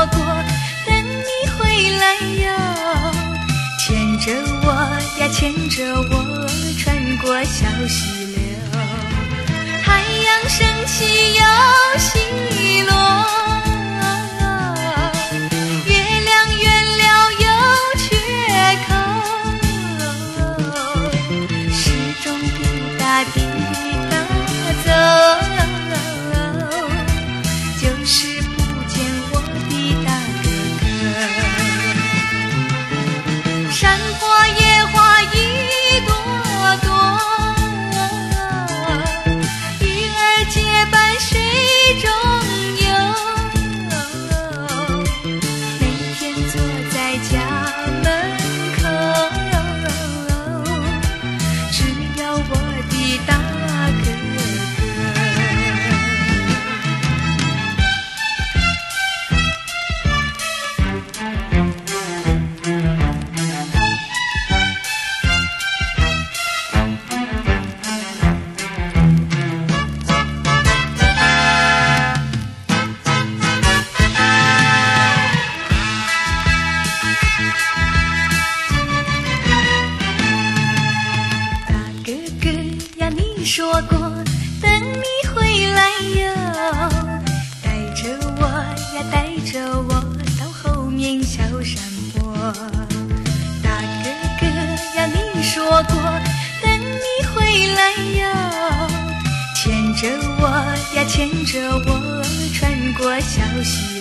过等你回来哟，牵着我呀牵着我穿过小溪流，太阳升起又西落，月亮圆了又缺口，始终不大地走，就是不见我的大哥哥。山花野花一朵朵，鱼儿结伴水中游，每天坐在家门口，只有我的大哥哥。你说过等你回来哟，带着我呀带着我到后面小山坡。大哥哥呀你说过等你回来哟，牵着我呀牵着我穿过小溪